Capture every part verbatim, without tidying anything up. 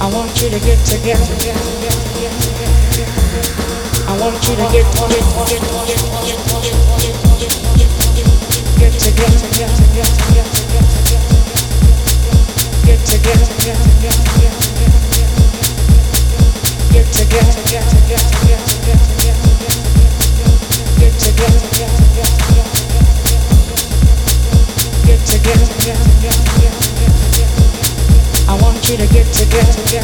I want you to get together. I want you to get together. Get together. Get together. Get together. Get together. Get together. I want you to get together. To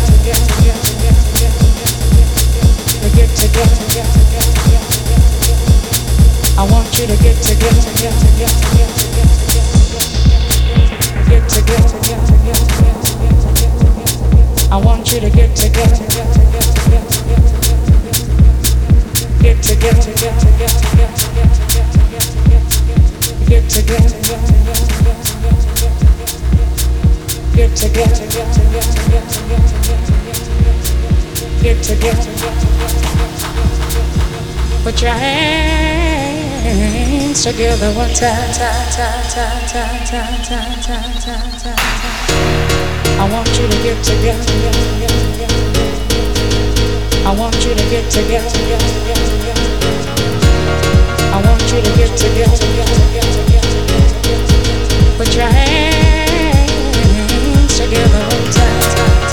get together. I want you to get together. Get together. I want you to get together. Get together. Get together. Get together. Get together. Put your hands together one time. I want you to get together. I want you to get together.